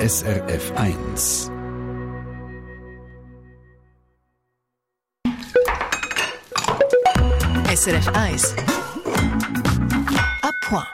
SRF 1. SRF 1. À point.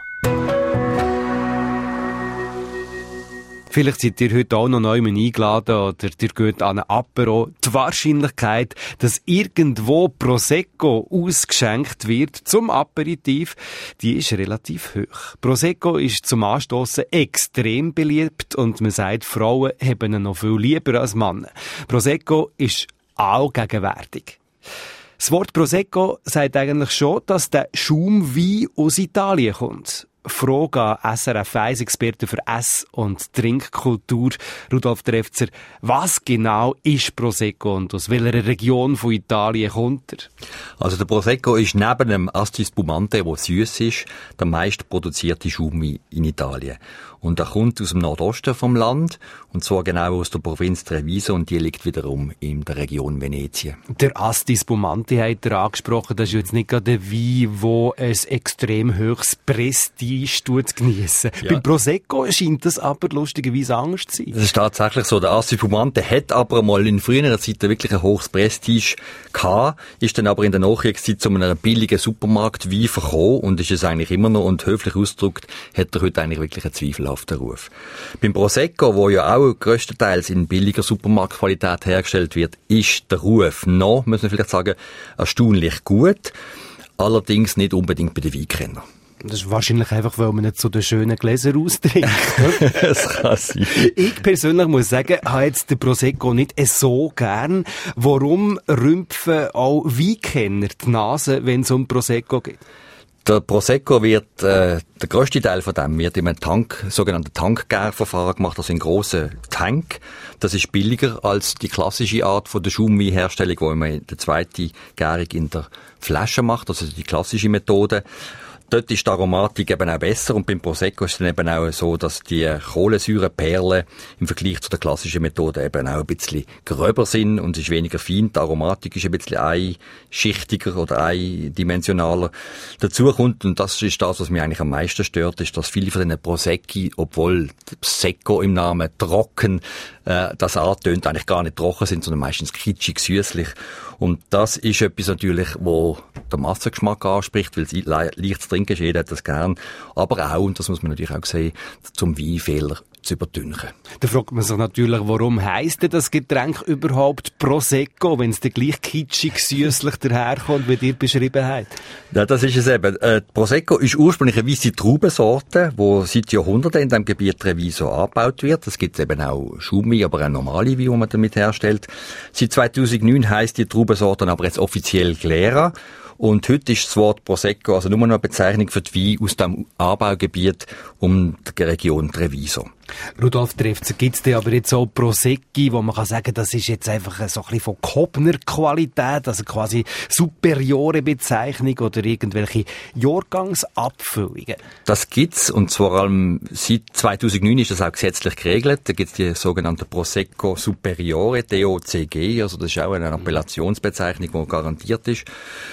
Vielleicht seid ihr heute auch noch neu eingeladen oder ihr geht an ein Apero. Die Wahrscheinlichkeit, dass irgendwo Prosecco ausgeschenkt wird zum Aperitif, die ist relativ hoch. Prosecco ist zum Anstossen extrem beliebt und man sagt, Frauen haben ihn noch viel lieber als Männer. Prosecco ist auch gegenwärtig. Das Wort Prosecco sagt eigentlich schon, dass der Schaumwein aus Italien kommt. Frage an SRF 1-Experten für Ess- und Trinkkultur, Rudolf Trefzer. Was genau ist Prosecco und aus welcher Region von Italien kommt er? Also der Prosecco ist neben dem Asti Spumante, der süß ist, der meist produzierte Schaumwein in Italien. Und er kommt aus dem Nordosten vom Land, und zwar genau aus der Provinz Treviso, und die liegt wiederum in der Region Venetien. Der Asti Spumante hat er angesprochen, das ist jetzt nicht gerade ein Wein, der ein extrem hohes Prestige geniessen. Ja. Beim Prosecco scheint das aber lustigerweise anders zu sein. Das ist tatsächlich so. Der Asti Spumante hat aber mal in früherer Zeit wirklich ein hohes Prestige gehabt, ist dann aber in der Nachkriegszeit zu einem billigen Supermarktwein verkommen und ist es eigentlich immer noch, und höflich ausgedrückt, hat er heute eigentlich wirklich einen zweifelhaften Ruf. Beim Prosecco, wo ja auch grösstenteils in billiger Supermarktqualität hergestellt wird, ist der Ruf noch, muss man vielleicht sagen, erstaunlich gut, allerdings nicht unbedingt bei den Weinkennern. Das ist wahrscheinlich einfach, weil man nicht so den schönen Gläser austrinkt. Das kann sein. Ich persönlich muss sagen, habe jetzt den Prosecco nicht so gern. Warum rümpfen auch Weinkenner die Nase, wenn es um Prosecco geht? Der Prosecco wird, der grösste Teil von dem wird in einem sogenannten Tankgärverfahren gemacht, also in grossen Tank. Das ist billiger als die klassische Art von der Schaumweinherstellung, wo man die zweite Gärung in der Flasche macht, also die klassische Methode. Dort ist die Aromatik eben auch besser, und beim Prosecco ist es dann eben auch so, dass die Kohlensäureperlen im Vergleich zu der klassischen Methode eben auch ein bisschen gröber sind und es ist weniger fein. Die Aromatik ist ein bisschen einschichtiger oder eindimensionaler. Dazu kommt, und das ist das, was mich eigentlich am meisten stört, ist, dass viele von diesen Prosecchi, obwohl Prosecco im Namen trocken das antönt, eigentlich gar nicht trocken sind, sondern meistens kitschig, süßlich. Und das ist etwas natürlich, wo der Massengeschmack anspricht, weil es leicht zu trinken ist, jeder hat das gern. Aber auch, und das muss man natürlich auch sehen, zum Weinfehler zu übertünchen. Da fragt man sich natürlich, warum heisst denn das Getränk überhaupt Prosecco, wenn es dann gleich kitschig, süßlich daherkommt, wie ihr beschrieben habt? Ja, das ist es eben. Prosecco ist ursprünglich eine weisse Traubensorte, die seit Jahrhunderten in diesem Gebiet Treviso angebaut wird. Es gibt eben auch Schaumwein, aber auch normale Wein, die man damit herstellt. Seit 2009 heisst die Traubensorte aber jetzt offiziell Glera. Und heute ist das Wort Prosecco also nur noch eine Bezeichnung für die Weine aus dem Anbaugebiet um die Region Treviso. Rudolf Trefzer, gibt es aber jetzt auch Prosecchi, wo man kann sagen, das ist jetzt einfach so ein bisschen von gehobner Qualität, also quasi superiore Bezeichnung oder irgendwelche Jahrgangsabfüllungen? Das gibt's, und zwar seit 2009 ist das auch gesetzlich geregelt. Da gibt's die sogenannte Prosecco Superiore, DOCG, also das ist auch eine Appellationsbezeichnung, die garantiert ist.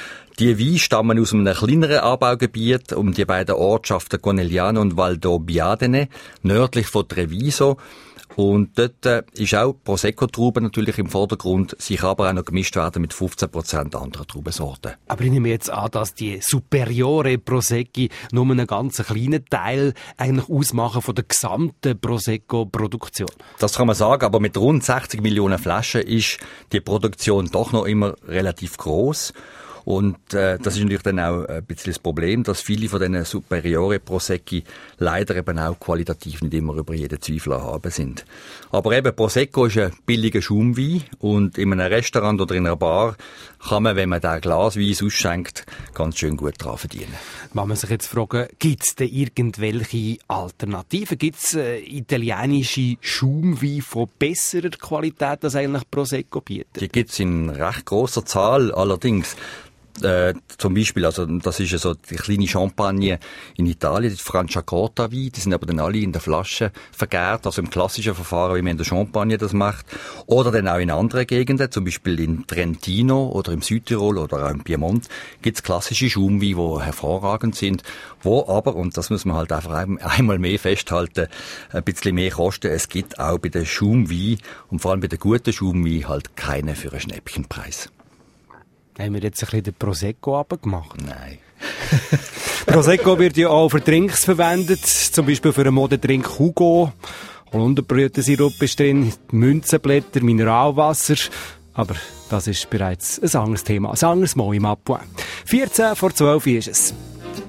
Die Weine stammen aus einem kleineren Anbaugebiet um die beiden Ortschaften Conegliano und Valdobbiadene, nördlich von Treviso. Und dort ist auch Prosecco-Trauben natürlich im Vordergrund, sich aber auch noch gemischt werden mit 15% anderer Traubensorten. Aber ich nehme jetzt an, dass die Superiore Prosecchi nur einen ganz kleinen Teil eigentlich ausmachen von der gesamten Prosecco-Produktion. Das kann man sagen, aber mit rund 60 Millionen Flaschen ist die Produktion doch noch immer relativ gross. Und das ist natürlich dann auch ein bisschen das Problem, dass viele von diesen Superiore Prosecchi leider eben auch qualitativ nicht immer über jeden Zweifel erhaben sind. Aber eben Prosecco ist ein billiger Schaumwein, und in einem Restaurant oder in einer Bar kann man, wenn man da Glaswein ausschenkt, ganz schön gut dran verdienen. Man muss sich jetzt fragen, gibt es denn irgendwelche Alternativen? Gibt es italienische Schaumwein von besserer Qualität als eigentlich Prosecco bietet? Die gibt es in recht grosser Zahl, allerdings. Zum Beispiel, also das ist ja so die kleine Champagne in Italien, die Franciacorta-Wein, die sind aber dann alle in der Flasche vergärt, also im klassischen Verfahren, wie man in der Champagne das macht. Oder dann auch in anderen Gegenden, zum Beispiel in Trentino oder im Südtirol oder auch im Piemont, gibt's klassische Schaumweine, die hervorragend sind, wo aber, und das muss man halt einfach einmal mehr festhalten, ein bisschen mehr kosten. Es gibt auch bei den Schaumweinen und vor allem bei den guten Schaumweinen halt keine für einen Schnäppchenpreis. Haben wir jetzt ein bisschen den Prosecco runtergemacht? Nein. Prosecco wird ja auch für Drinks verwendet, zum Beispiel für einen Modedrink Hugo. Holunderblütensirup ist drin, Münzenblätter, Mineralwasser. Aber das ist bereits ein anderes Thema, ein anderes Mal im Apoin. 11:45 ist es.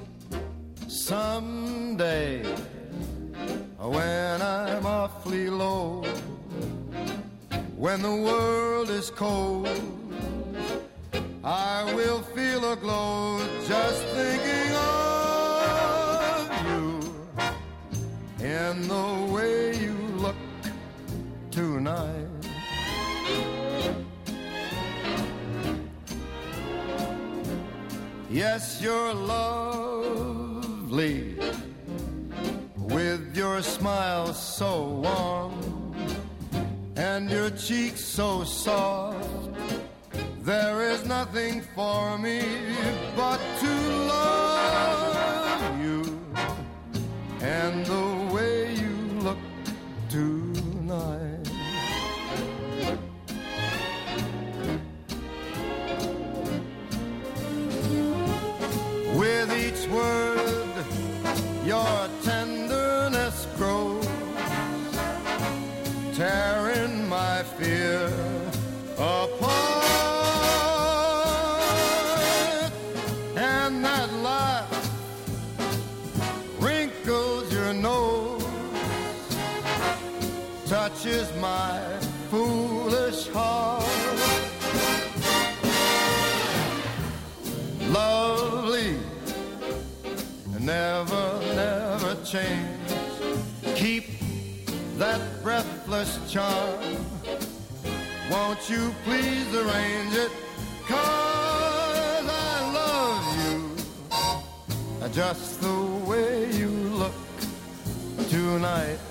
Someday, when I'm awfully low, when the world is cold, I will feel a glow just thinking of you and the way you look tonight. Yes, you're lovely with your smile so warm and your cheeks so soft. There is nothing for me but to love you and the way you look tonight. With each word, your tenderness grows, tearing my fear apart. And that laugh wrinkles your nose, touches my foolish heart. Lovely, never, never change. Keep that breathless charm. Won't you please arrange it? 'Cause I love you just the way you look tonight.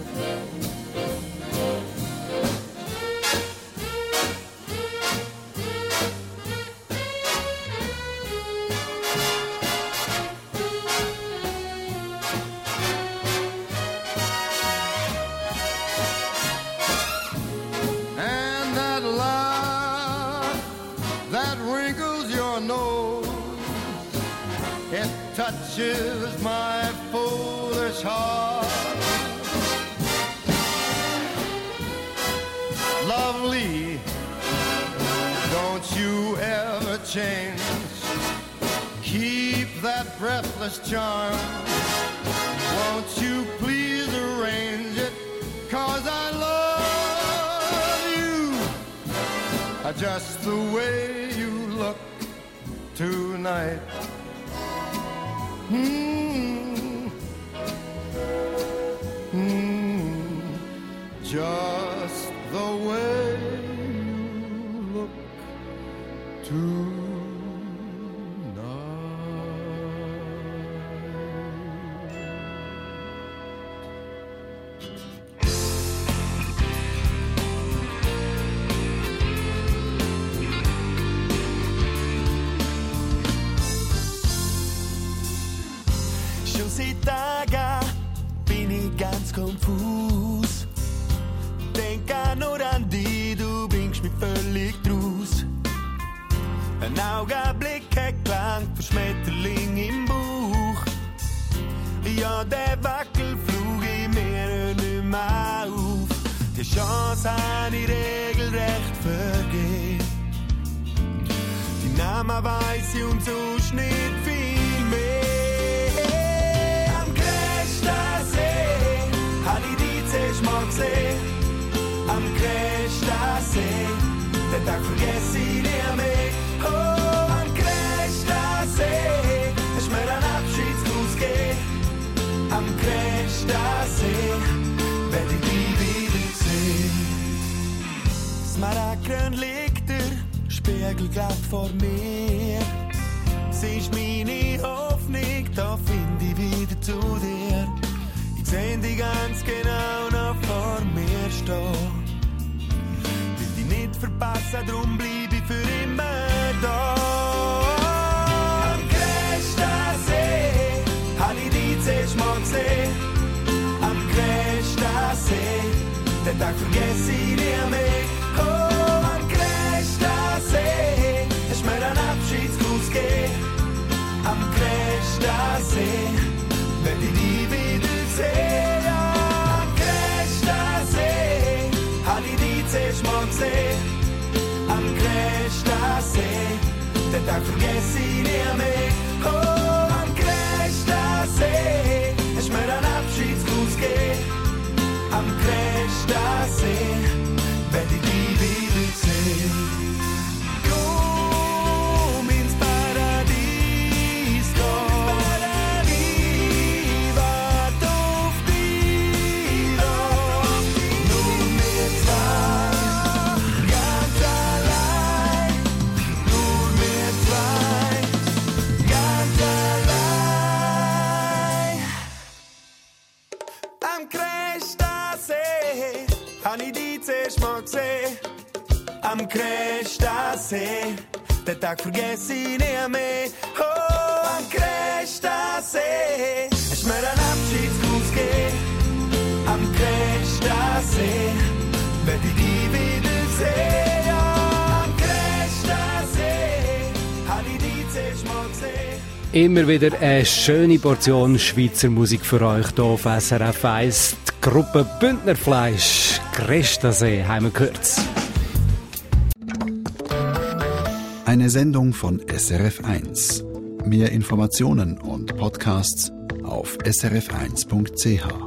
Touches my foolish heart. Lovely, don't you ever change. Keep that breathless charm. Won't you please arrange it? 'Cause I love you just the way you look tonight. Just the way you look tonight. Schon seit Tagen bin ich ganz konfus. Denk nur an dich, du bringst mich völlig draus. Ein Augenblick hat gelangt für Schmetterling im Bauch. Ja, der Wackelflug in mir hört nicht mehr auf. Die Chance habe ich regelrecht vergeben. Die Namen weiss ich und sonst nicht viel mehr. Am Cresta-See hab ich dich zuerst mal gesehen. Am Cresta-See, den Tag vergesse ich nie mehr. Oh, am Cresta-See, hast mir einen Abschiedsgruß gegeben. Am Cresta-See, werd ich dich wiedersehen. Smaragdgrün liegt der Spiegel glatt vor mir. sie ist meine Hoffnung, da finde ich wieder zu dir. Ich seh dich ganz genau noch vor mir stehen. Will dich nicht verpassen, drum bleib ich für immer da. Am Cresta-See hab ich dich zuerst mal gesehen. Am Cresta-See, den Tag vergesse ich nie mehr. Oh, am Cresta-See hast mir einen Abschiedsgruß gegeben. Am Cresta-See werd ich dich wiedersehen. Am Cresta-See hab ich dich zuerst mal gesehen. Am Cresta-See, den Tag vergesse ich nie mehr. Oh, am Cresta-See hast mir einen Abschiedsgruß gegeben. Am Cresta-See werd ich dich wiedersehen. Komm ins Paradies, komm. Ich wart auf dich, nur wir zwei, ganz allein. Nur wir zwei, ganz allein. Am Cresta-See hab ich dich zuerst mal gesehen. Am Cresta-See, den Tag vergesse ich nie mehr. Oh, am Cresta-See hast mir einen Abschiedsgruß gegeben. Am Cresta-See werd ich dich wiedersehen. Ja, am Cresta-See hab ich dich zuerst mal gesehen. Immer wieder eine schöne Portion Schweizer Musik für euch hier auf SRF 1. Die Gruppe Bündnerfleisch, Cresta-See, haben wir gehört. Eine Sendung von SRF 1. Mehr Informationen und Podcasts auf srf1.ch.